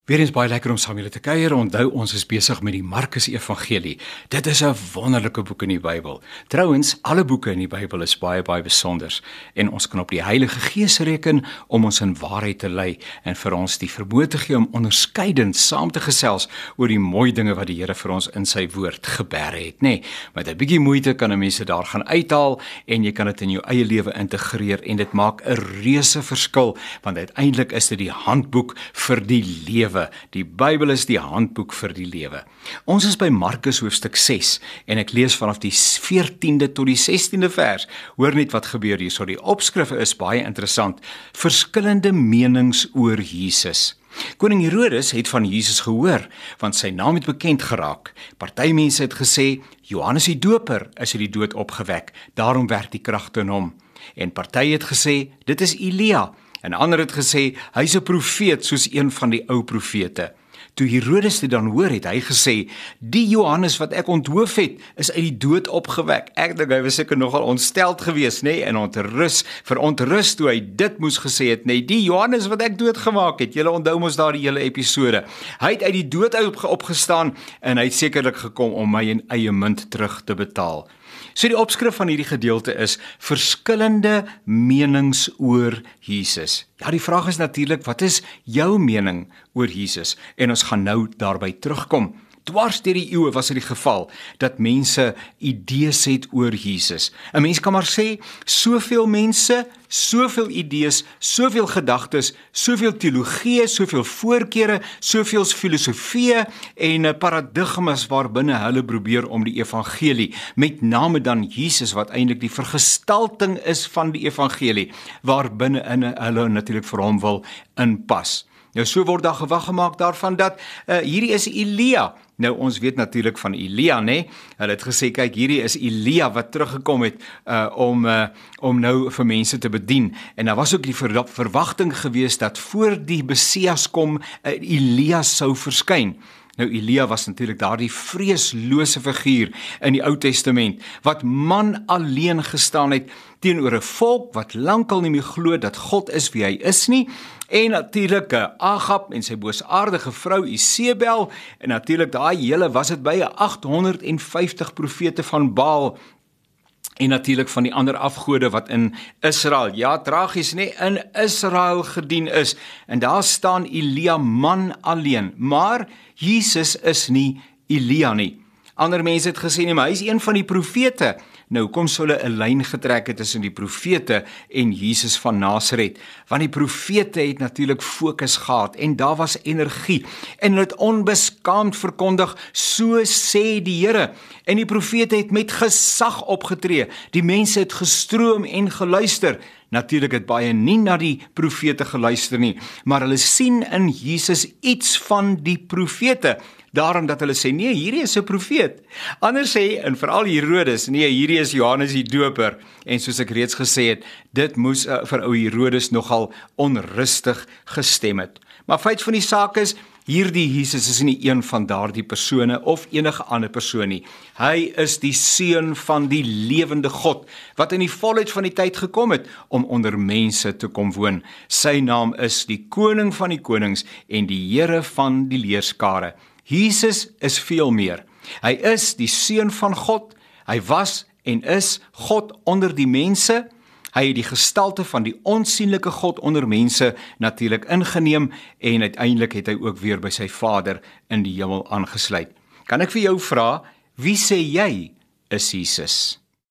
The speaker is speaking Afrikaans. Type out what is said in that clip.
Weereens baie lekker om saam julle te kuier. Onthou, ons is besig met die Markus Evangelie. Dit is 'n wonderlike boek in die Bybel. Trouwens, alle boeke in die Bybel is baie besonder en ons kan op die Heilige Gees reken om ons in waarheid te lei en vir ons die vermoë te gee om onderskeidend saam te gesels oor die mooi dinge wat die Here vir ons in sy woord geberre het, nê. Met 'n bietjie moeite kan 'n mens dit daar gaan uithaal en jy kan dit in jou eie lewe integreer en dit maak 'n reuse verskil, want uiteindelik is dit die handboek vir die lewe. Die Bybel is die handboek vir die lewe. Ons is by Markus hoofstuk 6 en ek lees vanaf die 14de tot die 16de vers. Hoor net wat gebeur hier. So die opskrif is baie interessant. Verskillende menings oor Jesus. Koning Herodes het van Jesus gehoor, want sy naam het bekend geraak. Party mense het gesê, Johannes die Doper is uit die dood opgewek, daarom werk die kragte in hom. En party het gesê, dit is Elia. En ander het gesê, hy's 'n profeet soos een van die ou profete. Toe Herodes dit dan hoor, het hy gesê, die Johannes wat ek onthoof het, is uit die dood opgewek. Ek dink hy was seker nogal ontsteld geweest, nê, en verontrus toe hy dit moes gesê het, nê, die Johannes wat ek doodgemaak het. Julle onthou mos daar die hele episode. Hy het uit die dood opgestaan en hy het sekerlik gekom om my in eie munt terug te betaal. So die opskrif van hierdie gedeelte is verskillende menings oor Jesus. Ja, die vraag is natuurlik, wat is jou mening oor Jesus? En ons gaan nou daarby terugkom. Dwars deur die eeue was dit die geval dat mense idees het oor Jesus. 'n Mens kan maar sê, soveel mense, soveel idees, soveel gedagtes, soveel teologie, soveel voorkeure, soveel filosofieë en paradigmas waarbinne hulle probeer om die evangelie, met name dan Jesus wat eintlik die vergestalting is van die evangelie, waarbinne hulle natuurlik vir hom wil inpas. Nou so word daar gewag gemaak daarvan dat hierdie is Elia. Nou ons weet natuurlik van Elia, nê? Hulle het gesê, kyk, hierdie is Elia wat teruggekom het om nou vir mense te bedien. En daar was ook die verwagting gewees dat voor die Messias kom, Elia sou verskyn. Nou Elia was natuurlik daardie vreeslose figuur in die Ou Testament, wat man alleen gestaan het teenoor 'n volk wat lankal nie meer glo dat God is wie hy is nie, en natuurlik Agab en sy boosaardige vrou Isebel, en natuurlik daai hele was dit by 850 profete van Baal, en natuurlik van die ander afgode wat in Israel, ja tragies nie, in Israel gedien is, en daar staan Elia man alleen, maar Jesus is nie Elia nie. Ander mense het gesê, nee, maar hy is een van die profete. Nou kom so hulle 'n lyn getrek het tussen die profete en Jesus van Nasaret, want die profete het natuurlik fokus gehad en daar was energie en hulle het onbeskaamd verkondig, so sê die Here, en die profete het met gesag opgetree, die mense het gestroom en geluister. Natuurlik het baie nie na die profete geluister nie, maar hulle sien in Jesus iets van die profete. Daarom dat hulle sê, nee, hierdie is 'n profeet. Ander sê, en veral Herodes, nee, hierdie is Johannes die Doper. En soos ek reeds gesê het, dit moes vir ou Herodes nogal onrustig gestem het. Maar feit van die saak is, hierdie Jesus is nie een van daardie persone of enige ander persoon nie. Hy is die seun van die lewende God, wat in die volheid van die tyd gekom het om onder mense te kom woon. Sy naam is die koning van die konings en die Here van die leerskare. Jesus is veel meer. Hy is die seun van God, hy was en is God onder die mense, hy het die gestalte van die onsienlike God onder mense natuurlik ingeneem en uiteindelik het hy ook weer by sy Vader in die hemel aangesluit. Kan ek vir jou vra, wie sê jy is Jesus?